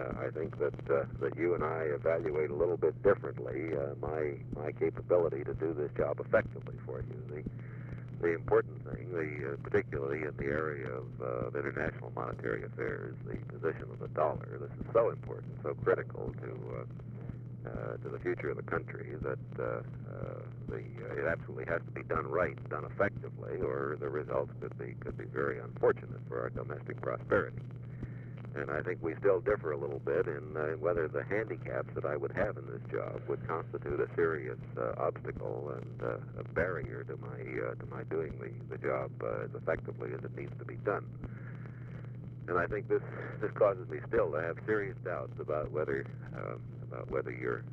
I think that you and I evaluate a little bit differently my capability to do this job effectively for you. The important thing, particularly in the area of international monetary affairs, the position of the dollar. This is so important, so critical to the future of the country that it absolutely has to be done right, done effectively, or the results could be very unfortunate for our domestic prosperity. And I think we still differ a little bit in whether the handicaps that I would have in this job would constitute a serious obstacle and a barrier to my doing the job as effectively as it needs to be done. And I think this causes me still to have serious doubts about whether your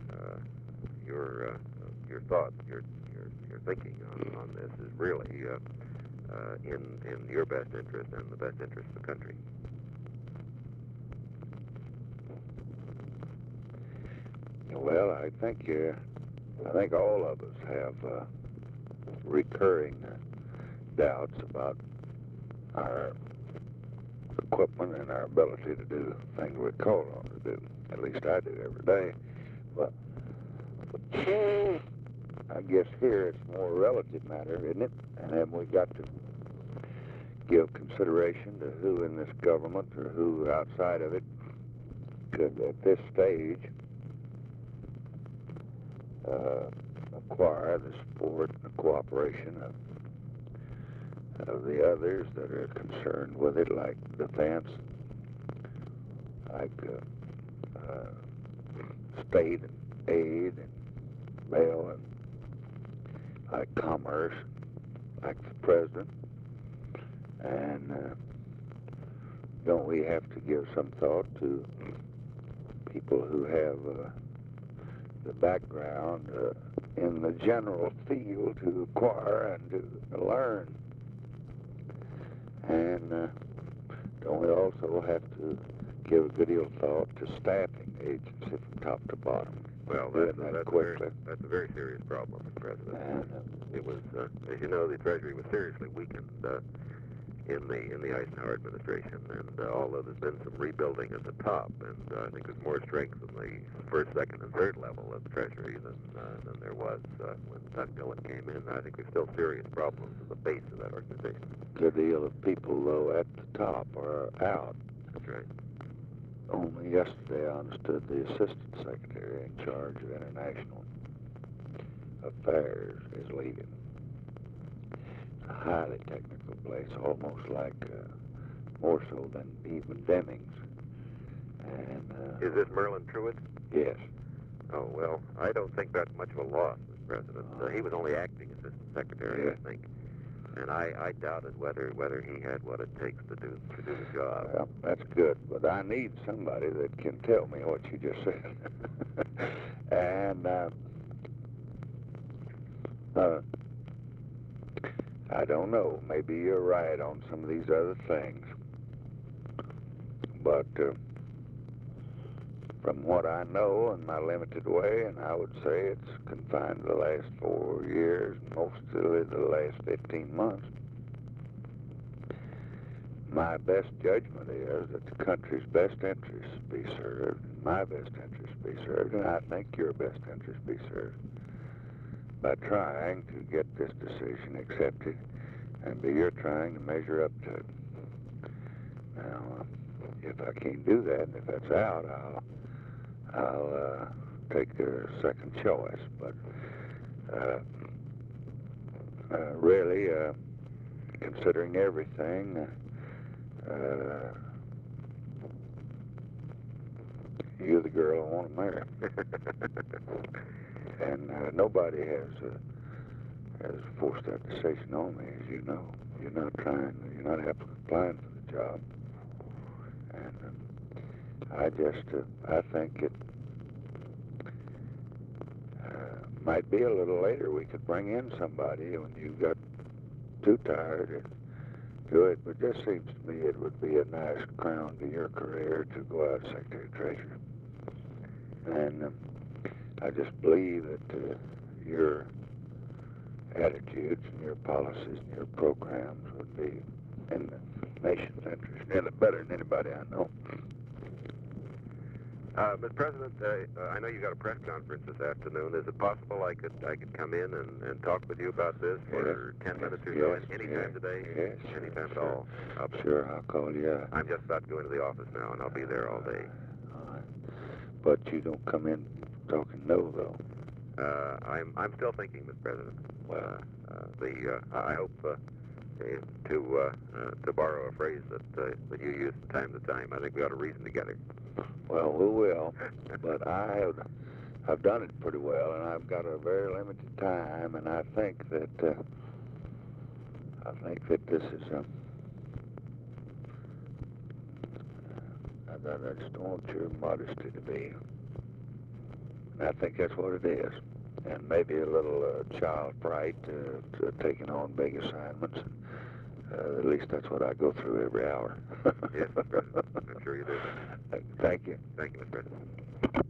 thought, your thinking on this is really in your best interest and the best interest of the country. Well, I think all of us have recurring doubts about our equipment and our ability to do things we're called on to do. At least I do every day. But I guess here it's more a relative matter, isn't it? And then we got to give consideration to who in this government or who outside of it could, at this stage, acquire the support and the cooperation of the others that are concerned with it, like defense, like state and aid and mail, and like commerce, like the president. And don't we have to give some thought to people who have the background in the general field to acquire and to learn? And don't we also have to give a good deal of thought to staffing the agency from top to bottom? Well, that's a very serious problem, Mr. President. And it was, as you know, the Treasury was seriously weakened in the Eisenhower administration, and although there's been some rebuilding at the top, and I think there's more strength in the first, second, and third level of the Treasury than there was when Doug Dillon came in. I think there's still serious problems at the base of that organization. A good deal of people, though, at the top are out. That's right. Only yesterday I understood the Assistant Secretary in charge of International Affairs is leaving. It's a highly technical place, almost like more so than even Deming's. And is this Merlin Truitt? Yes. Oh, well, I don't think that's much of a loss, Mr. President. He was only acting Assistant Secretary, yeah. I think. And I doubted whether he had what it takes to do the job. Well, that's good, but I need somebody that can tell me what you just said. And I don't know. Maybe you're right on some of these other things, but from what I know in my limited way, and I would say it's confined to the last 4 years, mostly the last 15 months, my best judgment is that the country's best interests be served, and my best interests be served, and I think your best interests be served by trying to get this decision accepted, and you're trying to measure up to it. Now, if I can't do that, and if that's out, I'll take a second choice. But really, considering everything, you're the girl I want to marry. And nobody has forced that decision on me, as you know. You're not applying for the job. And I think it might be a little later we could bring in somebody when you got too tired to do it, but it just seems to me it would be a nice crown to your career to go out as Secretary of Treasury. And I just believe that your attitudes and your policies and your programs would be in the nation's interest, nearly better than anybody I know. Mr. President, I know you got a press conference this afternoon. Is it possible I could come in and talk with you about this for 10 minutes or so? Anytime today? Yes. Anytime at all? Sure, I'll call you. I'm just about to go into the office now, and I'll be there all day. All right. But you don't come in talking no, though. I'm still thinking, Mr. President. Well, I hope to borrow a phrase that you use from time to time. I think we ought to reason together. well, we will. But I've done it pretty well, and I've got a very limited time, and I think that this is I just don't want your modesty to be. And I think that's what it is. And maybe a little child pride to taking on big assignments. At least that's what I go through every hour. Yes, Mr. President. I'm sure you do. Thank you. Thank you, Mr. President.